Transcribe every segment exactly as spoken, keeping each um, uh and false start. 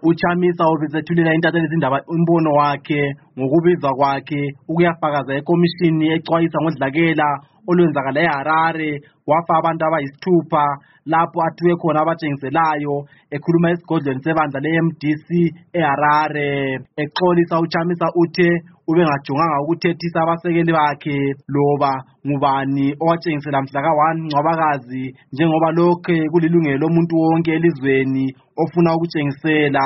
uChamisa obesethulela intatheli izindaba umbono wakhe ngokubizwa kwakhe ukuyafakaza ekomishini exwayisa ngodlakela olwenzakala eHarare wafa abantu abayisithupha lapho athiwe khona abatshengiselayo ekhuluma esigodlweni sebandla le-M D C eHarare. Exolisa uChamisa uthe ubengajonganga ukuthethisa abasekeli bakhe loba ngubani owatshengisela mhla ka one Ncwabakazi njengoba lokho kulilungelo lomuntu wonke elizweni ofuna ukutshengisela.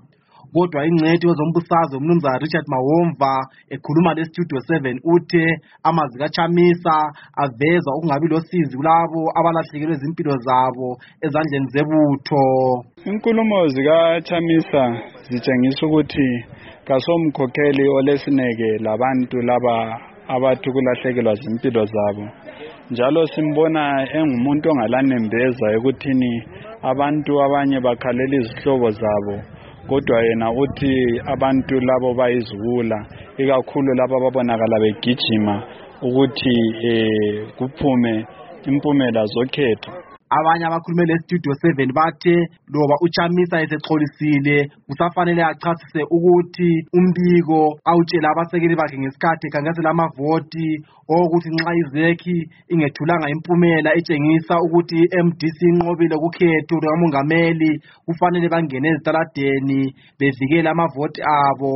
Kodwa ingcwethi wezombusazwe umnumzana Richard Mawomva ekhuluma le-Studio seven uthe amazwi kaChamisa aveza ukungabi losizi kulabo abalahlekelwe izimpilo zabo ezandleni zebutho. Inkulumo zikaChamisa zitshengisa ukuthi kasomkhokheli olesineke labantu laba abathi kulahlekelwa izimpilo zabo, njalo simbona engumuntu ongalanembeza ekuthini abantu abanye bakhalela izihlobo zabo, kodwa yena uthi abantu labo bayizula, ikakhulu labo ababonakala begijima ukuthi eh kuphume impumela zokhetho. Abanye abakhulume le-Studio seven bathe loba uChamisa esexolisile kusafanele achasise ukuthi umbiko awutshela abasekeli bakhe ngesikhathi ekhankasela amavoti okuthi nxa izekhi ingethulanga impumela etshengisa ukuthi i-M D C inqobile kukhetho lukamongameli kufanele bangene ezitaladeni bevikela amavoti abo.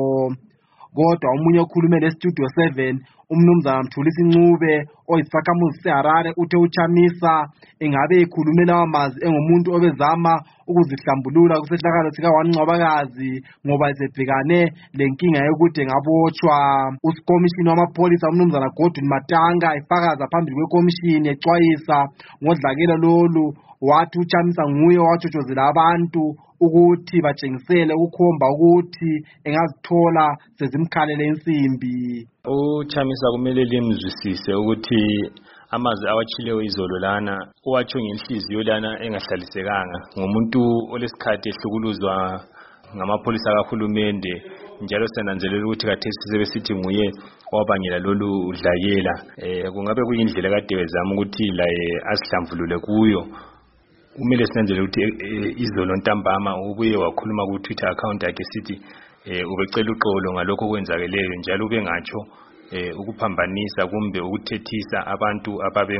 Kodwa omunye okhulume le-Studio seven umnumzana Mthulisi Ncube oyisakhamuzi seHarare uthe uChamisa engabe ekhulumela amazwi engumuntu obezama ukuzihlambulula kusehlakalo sika one Ncwabakazi ngoba esebhekane lenkinga yokuthi engabotshwa. Usikomishini wamapholisa umnumzana Godwin Matanga efakaza phambili kwekomishini exwayisa ngodlakela lolu wathi uChamisa nguye owatshotshozela abantu ukuthi batshengisele ukukhomba ukuthi engazithola sezimkhalele insimbi. uChamisa kumele limzwisise ukuthi amazwi awatshileyo izolo lana owatsho ngenhliziyo lana engahlalisekanga ngomuntu olesikhathi ehlukuluzwa ngamapholisa kahulumende, njalo senanzelela ukuthi khathesi sebesithi nguye owabangela lolu udlakela. Eh kungabe kuyindlela kade bezama ukuthi laye asihlambulule kuyo. Kumele sinanzele ukuthi izolo ntambama ubuye wakhuluma ku Twitter account yakhe sithi eh ubecela uxolo ngalokho kwenzakeleyo, njalo ubengatsho eh ukuphambanisa kumbe ukuthethisa abantu ababe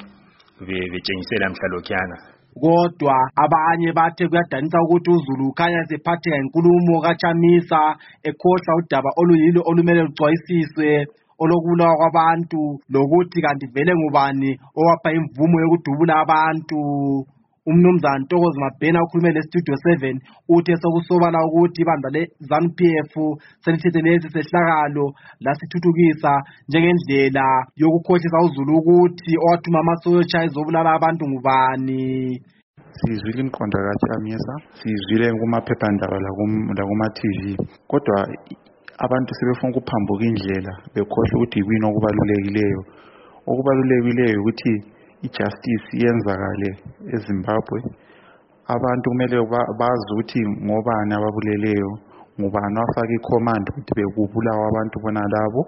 betshengisela mhlalokhyana. Kodwa abanye bathe kuyadanisa ukuthi uZulu ukhanya sephatheka inkulumo kaChamisa ekhohla udaba oluyilo olumele lucwayisiswe olokubulawa kwabantu lokuthi kanti vele ngubani owapha imvumo yokudubula abantu. Umnumzana Ntokozi Mabhena ukhulume le-Studio seven uthe sokusobala ukuthi ibandla le-ZANU P F selithethe lesi sehlakalo lasithuthukisa njengendlela yokukhohlisa uZulu ukuthi owathuma amasotsha ezobulala abantu ngubani. Sizwile imqondo kaChamisa, sizwile kumaphephandaba lakuma-T V, kodwa abantu sebefuna ukuphambuka indlela bekhohle ukuthi yini okubalulekileyo. Okubalulekileyo ukuthi ijustice yenzakale eZimbabwe. Abantu kumele bazi ukuthi ngobani ababuleleyo, ngubani wafaka icommand ukuthi bekubulawa abantu bona labo,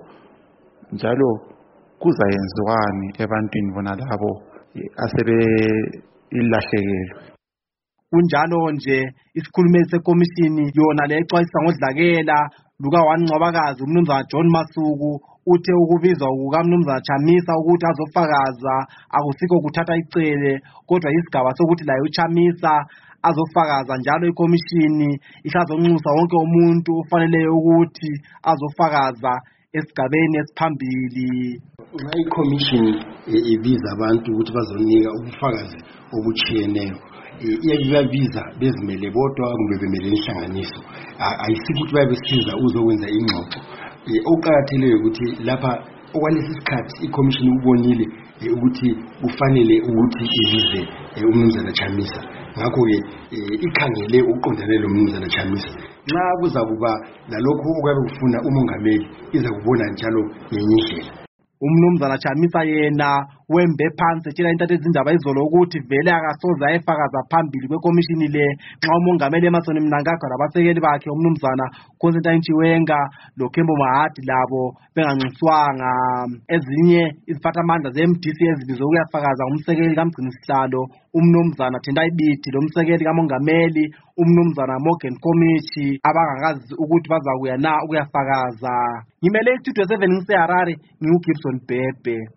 njalo kuzayenziwani ebantwini bona labo asebe ilahlekelwe. Kunjalo nje isikhulumeli sekomishini yona lexwayisa ngodlakela luka one Ncwabakazi umnumzana John Masuku uthe ukubizwa kukaMnumzana Chamisa ukuthi azofakaza akusikho kuthatha icele, kodwa isigaba sokuthi laye uChamisa azofakaza njalo ikomishini isazonxusa wonke umuntu ofanele ukuthi azofakaza esigabeni esiphambili. Nxa ikomishini ibiza abantu ukuthi bazonika ubufakazi obutshiyeneyo, iyabiza bezimele bodwa kumbe bemele inhlanganiso, ayisikho ukuthi bayabesiza uzokwenza ingxoxo. Okuqakatheleyo ukuthi lapha okwalesi sikhathi ikomishini ubonile ukuthi kufanele ukuthi ibize umnumzana Chamisa, ngakho-ke ikhangele uqondane lo mnumzana Chamisa. Nxa kuza kuba lalokho okwabe kufuna umongameli iza kubona njalo ngenye indlela. Umnumzana Chamisa yena wembe phansi etshela intatha ezindaba izolo ukuthi vele akasoze ayefakaza phambili kwekomishini le nxa umongameli Emmerson Mnangagwa labasekeli bakhe umnumzana Constantine Chiwenga loKembo Mahadi labo benganxuswanga. Ezinye iziphathamandla ze-M D C ezibizwe ukuyafakaza umsekeli kaMgcinisihlalo umnumzana Tendai Biti lomsekeli kamongameli umnumzana Morgan Komichi abangakazi ukuthi bazakuya na ukuyafakaza. Ngimele istudio seven ngiseHarare, nginguGibson Bhebhe.